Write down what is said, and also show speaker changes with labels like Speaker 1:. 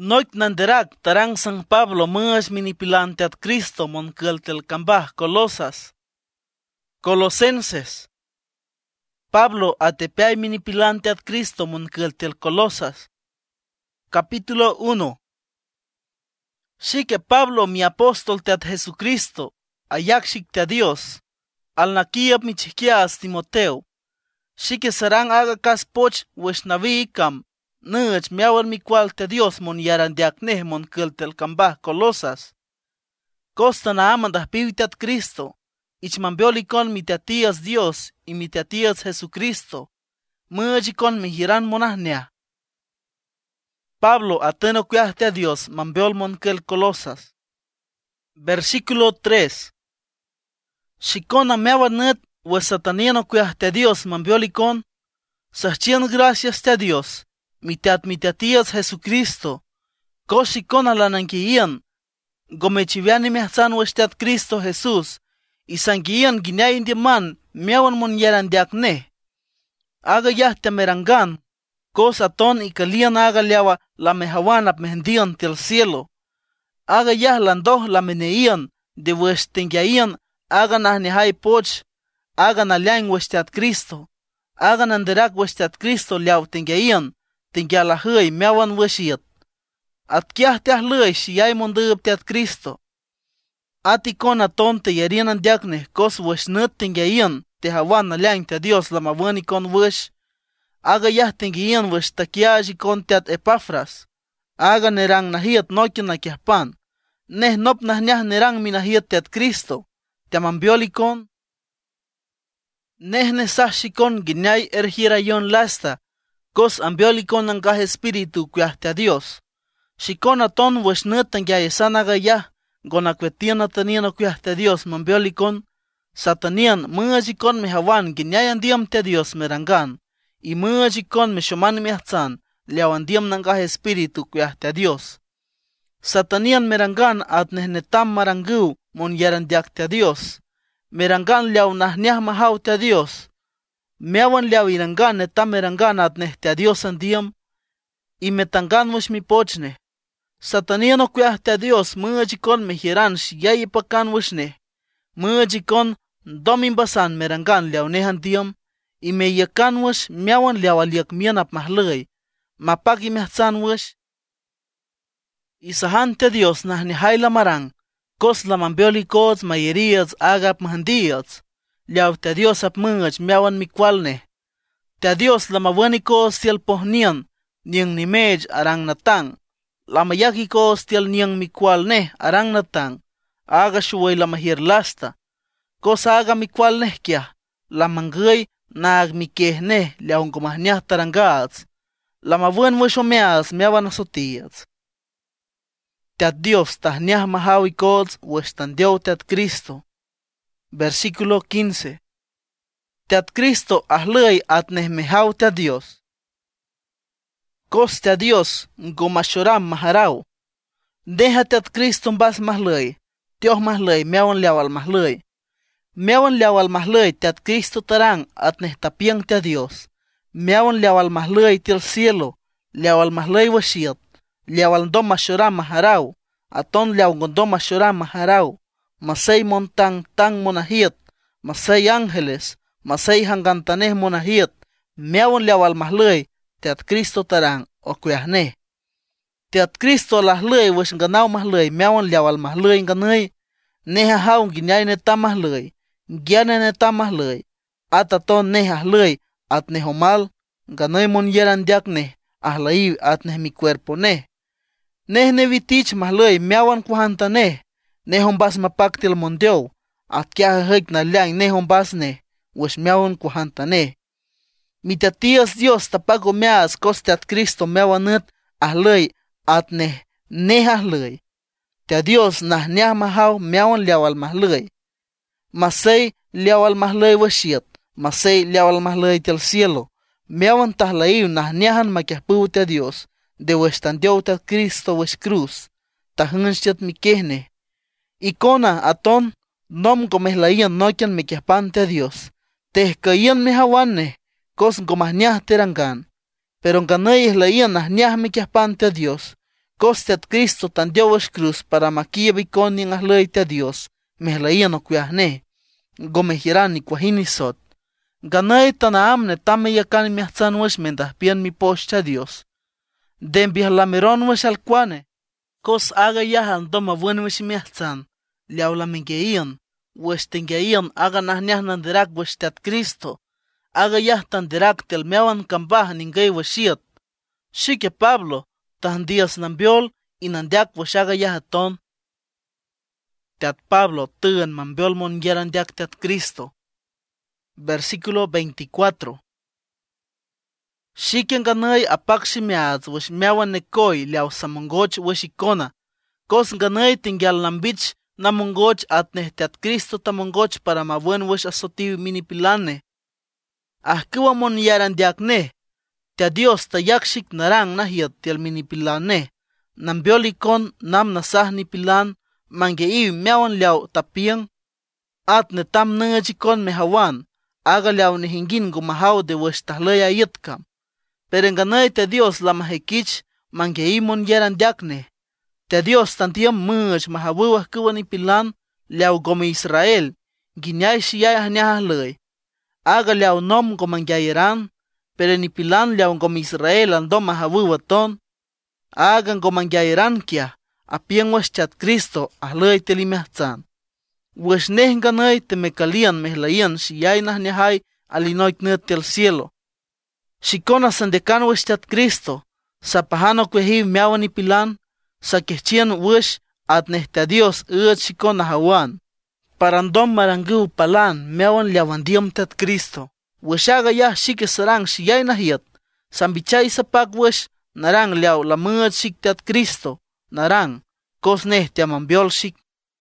Speaker 1: Noik nanderak tarang San Pablo much minipilante at Cristo monkeltel kambah Colosas. Colosenses. Pablo atepeay minipilante at Cristo monkeltel Colosas. Capítulo 1. Shike Pablo mi apóstol te at Jesucristo, ayak shik te a Dios, al nakiab mi chiquias Timoteo. Shike sarang aga kas poch wesh navi ikam, nuch miawar mi cual te Dios mon yaran diakneh mon keltel kambah Colosas. Costa na amandah pivitat Cristo, ich mambiolikon mi teatias Dios y mi teatias Jesucristo, mujikon mi hiran monahnea. Pablo ateno cuiahte a Dios mambiol monkel Colosas. Versículo 3. Shikona meawanet pues sataniano cuiahte a Dios mambiolikon, sachien gracias te a Dios, mi teatias Jesucristo, koshikona lanankiian, gomechiviani mehzan westeat Cristo Jesús, y sankiian guineain de man meawan mon yaran diakne. Aga yahte merangan, cosa ton y kalian aga leawa la mehawan ap mehendian til cielo. Aga yah landoh la meneian de westengaian aga nahnehai poch, aga na liang westeat Cristo, aga nanderak westeat Cristo liaw tengaian, tengiala hui meawan weshiat. At kiah teah lui shiyay mondub teat Cristo. Ati kona tonte yarianan diakne kos weshnut tengaian te hawan na liang te Dios la mawani kon wesh. Aga yah tengian wesh takiaji kon teat Epafras. Aga nerang nahiat nokin na kiahpan. Neh nop nahnyah nerang minahiat teat Cristo. Te amambiolikon. Neh nesashikon ginyay erhirayon lasta. Kos ambiolikon ang kah espiritu kuyaste a Dios. Shikon aton wesh nutan yayesan aga yah. Gonakwetian atanian kuyaste a Dios mambiolikon. Satanian mujikon mehawan ginyayan diam te Dios merangan. Y mujikon me shoman miahtzan, liawandiam nangah espiritu cuiahte a Dios. Satanian merangan at nehnetam marangu mon yaran diakte a Dios. Merangan liaw nahniah mahaute a Dios. Meawan liaw irangan netam merangan at nehte a Dios andiam. Y metangan mush mi pochne. Satanian o cuiahte a Dios mujikon me hiran shiyay ipakan wushne. Mujikon domin basan merangan liaw nehandiam. Y me yakan wish miawan liawaliak mian ap mahlay, mapagi mehzan wish. Isahante Dios nahni hayla marang, kos la mambiolikos mayerias agap mahandias, liaw te Dios ap mungach miawan mikwalne. Te Dios la mawanikos tiel pohnian, niang nimej arang natang, la mayakikos tiel niang mikwalne arang natang, aga shuway la mahir lasta, kos aga mikwalne kia, la mangay, nag mikehne liawn gumahniah tarangats, la mabuen wishomeas meawan asotias. Teat Dios tahniah mahawikots westandeu teat Cristo. Versículo 15. Teat Cristo ahlay atneh mehaw teat Dios. Kos teat Dios gumashoram maharau. Deja teat Cristo mbas mahlay, Dios mahlay meawan liawal mahlay. Meawan liawal mahlay teat Cristo tarang at nehtapiang te Dios. Meawan liawal mahlay til cielo, liawal mahlay washiat, liawal ndom mashoram maharau, aton liaw gondom mashoram maharau, masay montang tang monahiat, masay ángeles, masay hangantaneh monahiat, meawan liawal mahlay teat Cristo tarang o kuyahne. Teat Cristo lahlay wash nganaw mahlay meawan liawal mahlay nganay, neha haw ginyay neta mahlay. Giana neta mahlay, at aton neh ahlay at nehomal, ganay mon yeran diakne, ahlay at neh mi cuerpo neh. Neh nevitich mahlay meawan kuhanta neh, nehombas mapaktil mondeo, at kya hek na liang nehombas neh, wish meawan kuhanta neh. Mitatias Dios tapago meas koste at Cristo meawanut ahlay at neh ahlay. Te Dios nah niah mahaw meawan liawal mahlay. Masay liawal mahlay washiat, masay liawal mahlay til cielo, meawan tahlaiw nahniahan makiahpuw te Dios, de westandeu te Cristo wesh cruz, tahunchiat mikehne. Ikona aton, nom gomehlayan nokian mekiahpan te Dios, tehkayan mehawanne, kos gomahniah terangan, pero ganay ihlayan nahniah mekiahpan te Dios, Cos Teat Cristo tan Dios cruz para maquilla bicon ni ahlay te Dios, mehlayan okuahne, gomehiran ni cuajini sot. Ganay tan amne tamme yakan miahtzan wesh mendas pian mi posta Dios. Den bihlameron wesh alquane, cos aga yahan doma buen wesh miahtzan, liaula mingeian, wesh tengeian aga nahniahnan derak wesh Teat Cristo, aga yahtan derak tel meawan kambah ningay weshiat. Shike Pablo, tan días nambiol y nandiak wesh aga yahaton. Teat Pablo tugan mambiol mon yaran diak Teat Cristo. Versículo 24. Shiken ganay apakshi meaz wesh meawan nekoy liaw samongoch wesh ikona. Kos ganay tingyal nambich namongoch atneh Teat Cristo tamongoch para mabuen wesh asotiv minipilane. Ahkiwa mon yaran diakne. Tia Dios tayakshik narang nahiat tial minipilane. Nambiol ikon nam nasah nipilan mangei meawan liaw tapiang. Atne tam nangajikon mehawan. Aga liaw nihingin gumahaw de wesh tahlaya yitkam. Perenganay te Dios la mahekich mangei mon yaran diakne. Te Dios tantiam much mahabuwah kuwa nipilan liaw gome Israel. Ginyay shiyay ahniahalay. Aga liaw nom gomangyayeran. Pero nipilan liaw gome Israel andom mahabuwaton. Aga gomangyayeran kia. Apiang wesh Teat Cristo ahlay telimehtzan. Wesh nehganay te mekalian mehlayan shiyay nahniahay alinoik net tel cielo. Shikona sandekan wesh Teat Cristo. Sapahano kwehiv meawan nipilan. Sakehchian wesh atneh te Dios uat shikona hawan. Parandom marangu palan meawan liawandiam Teat Cristo. Wesh aga yah shike sarang shiyay nahiat. Sambichay sapak wesh narang liaw lamad shik Teat Cristo. Narang kos neh te amambiol shik.